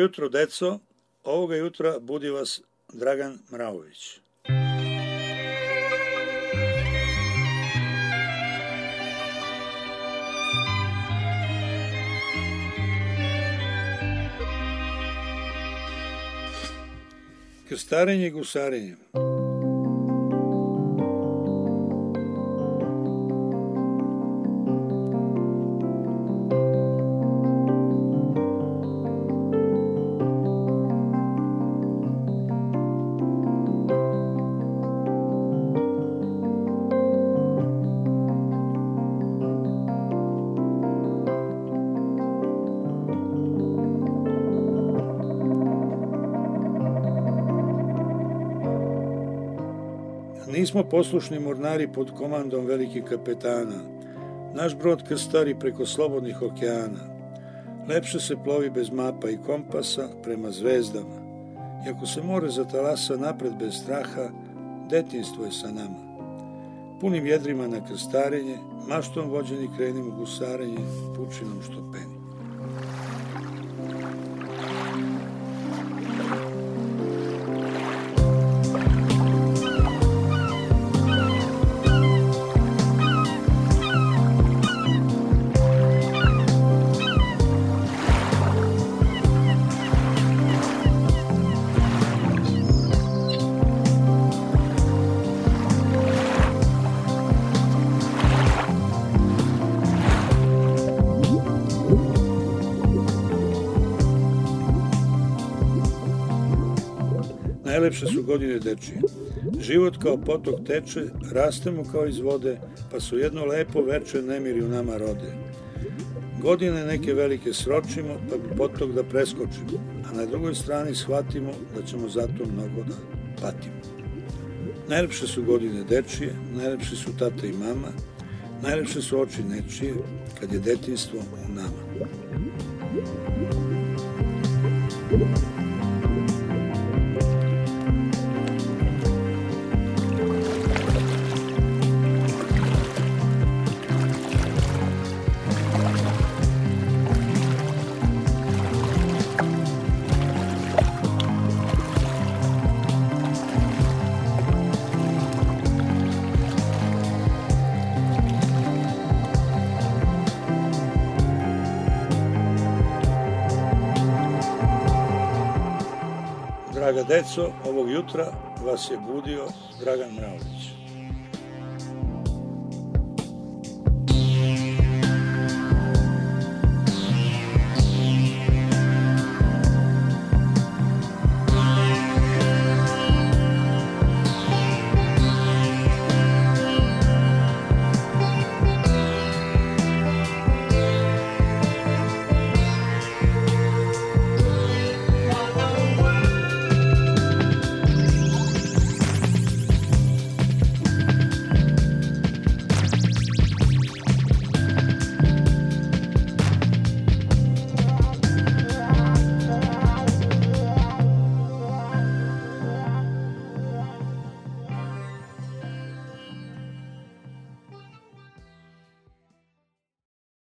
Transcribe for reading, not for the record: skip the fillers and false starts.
jutro, deco. Ovoga jutra budi vas Dragan Mravović. Krstarenje i gusarenje. Nismo poslušni mornari pod komandom velikih kapetana. Naš brod krstari preko slobodnih okeana. Lepše se plovi bez mapa i kompasa prema zvezdama. I ako se more zatalasa napred bez straha, detinjstvo je sa nama. Punim jedrima na krstarenje, maštom vođeni krenimo gusarenje, pučinom što peni. Najlepše su godine dečije. Život kao potok teče, rastemo kao iz vode, pa su jedno lepo veče nemiri u nama rode. Godine neke velike sročimo, pa bi potok da preskočimo, a na drugoj strani shvatimo da ćemo zato mnogo da patimo. Najlepše su godine dečije, najlepše su tata i mama, najlepše su oči nečije, kad je detinjstvo u nama. Draga deco, ovog jutra vas je budio Dragan Mravović.